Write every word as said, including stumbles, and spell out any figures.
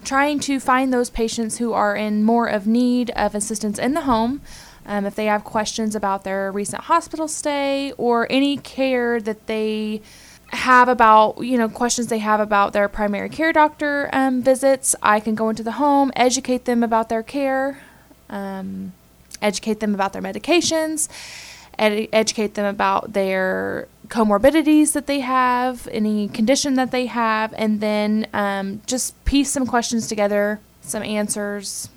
trying to find those patients who are in more of need of assistance in the home. Um, if they have questions about their recent hospital stay or any care that they have about, you know, questions they have about their primary care doctor um, visits, I can go into the home, educate them about their care, um, educate them about their medications, ed- educate them about their comorbidities that they have, any condition that they have, and then um, just piece some questions together, some answers,